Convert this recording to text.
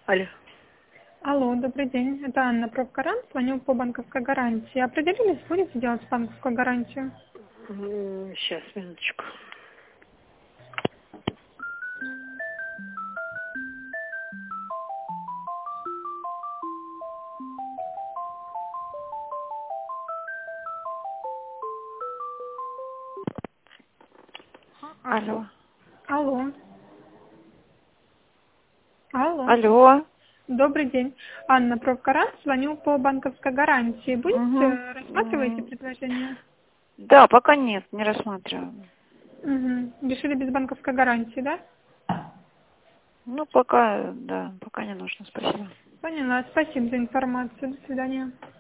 Алло. Алло, добрый день. Это Анна Провкаран. Звоню по банковской гарантии. Определились, будете делать банковскую гарантию? Сейчас, минуточку. Алло. Алло. Алло. Алло. Добрый день. Анна Провкаран. Звоню по банковской гарантии. Будете Угу. рассматриваете предложение? Да, пока нет, не рассматриваем. Угу. Решили без банковской гарантии, да? Ну, пока, да, пока не нужно, спасибо. Поняла. Спасибо за информацию. До свидания.